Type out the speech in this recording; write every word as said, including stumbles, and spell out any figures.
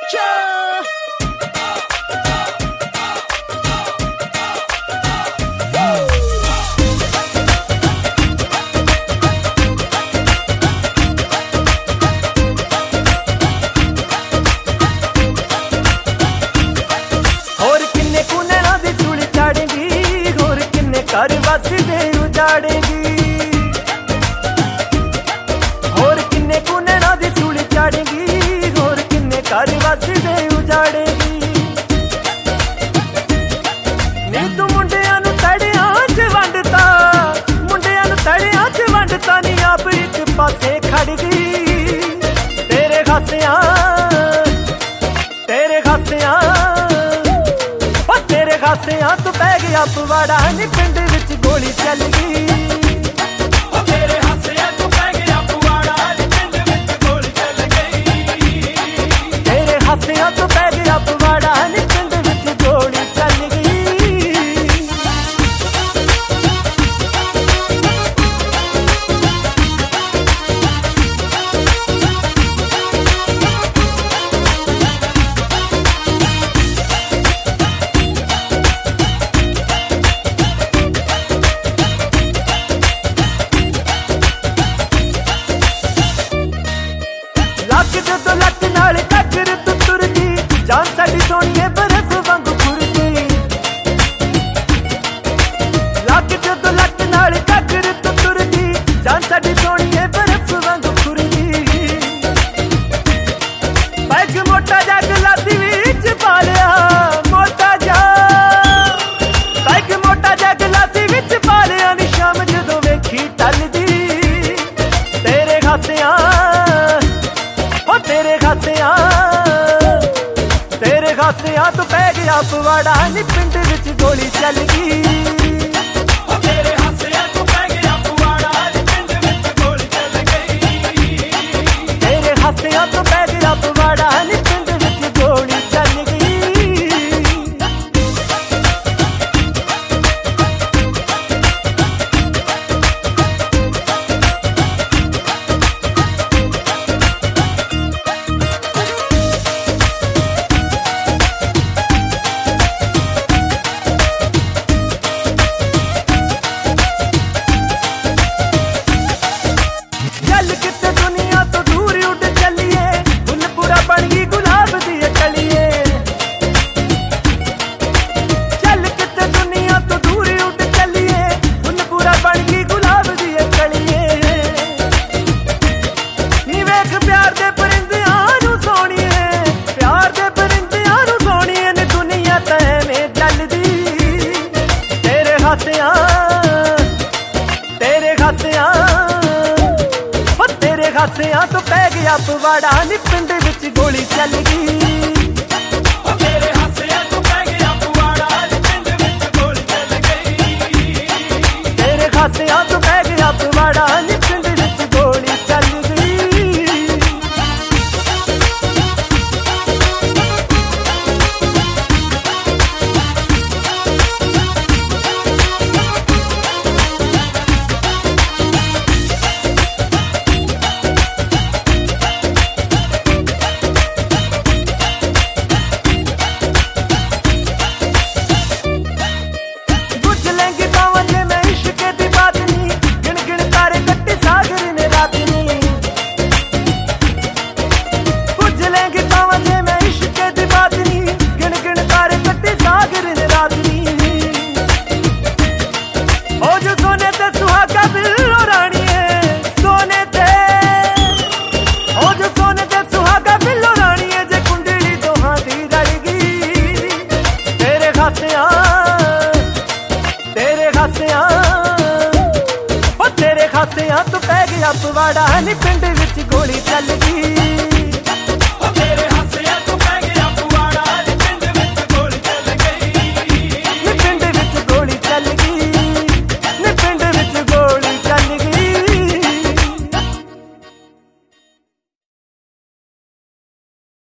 घर वसदे उजाड़ेगी होर किन्ने कुनैना दी सूली चाड़ेगी होर किन्ने घर वसदे उजाड़ेगी नी तू मुंडियां नूं तड़ियां च वंडता मुंडियां नूं तड़ियां च वंडता नी आप इक पासे खड़ गई तेरे खासियां तेरे खासियां तेरे खासियां तू पै गया पवाड़ा नी पिंड विच गोली चल गई तेरे खासियां तू पै गया पवाड़ा नी पिंड विच गोली चल गई तेरे खासियां तू पै गया पवाड़ा नी पिंड विच गोली चल गई जदों लक नाल टक्कर तू तुरदी जान साडी सोहणीए बरफ वांगू खुरदी लक जदों लक नाल टक्कर तू तुरदी जान साडी सोहणीए बरफ वांगू खुरदी बैग मोटा जा गलासी विच पा लिया मोटा जा बैग मोटा जा गलासी विच पा लिया नी शाम जदों वेखी टलदी तेरे खासियां तेरे खासियां तेरे खासियां तू पै गया पवाड़ा नी पिंड विच गोली चल गई तेरे खासियां तू पै गया पवाड़ा नी पिंड विच गोली चल गई तेरे खासियां तू पै गया पवाड़ा नी पिंड विच गोली चल गई तेरे खासियां तेरे खासियां तू पै गया पवाड़ा नी पिंड विच गोली चल गई तेरे खासियां तू पै गया पवाड़ा नी पिंड विच गोली चल गई तेरे खासियां तू पै गया पवाड़ा नी पिंड विच गोली चल गई तेरे खासियां तेरे खासियां तू पै गया पवाड़ा नी पिंड विच गोली चल गई